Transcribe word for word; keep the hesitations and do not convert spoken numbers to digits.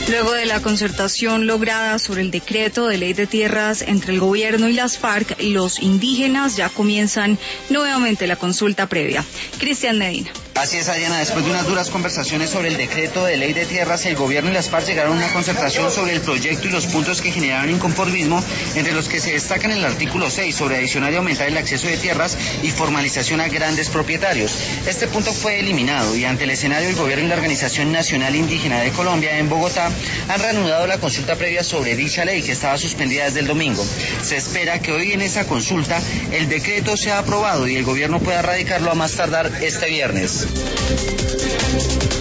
Luego de la concertación lograda sobre el decreto de ley de tierras entre el gobierno y las FARC, los indígenas ya comienzan nuevamente la consulta previa. Cristian Medina. Así es, Adriana, después de unas duras conversaciones sobre el decreto de ley de tierras, el gobierno y las FARC llegaron a una concertación sobre el proyecto y los puntos que generaron inconformismo, entre los que se destacan el artículo seis sobre adicionar y aumentar el acceso de tierras y formalización a grandes propietarios. Este punto fue eliminado y ante el escenario el gobierno y la Organización Nacional Indígena de Colombia en Bogotá han reanudado la consulta previa sobre dicha ley que estaba suspendida desde el domingo. Se espera que hoy en esa consulta el decreto sea aprobado y el gobierno pueda radicarlo a más tardar este viernes.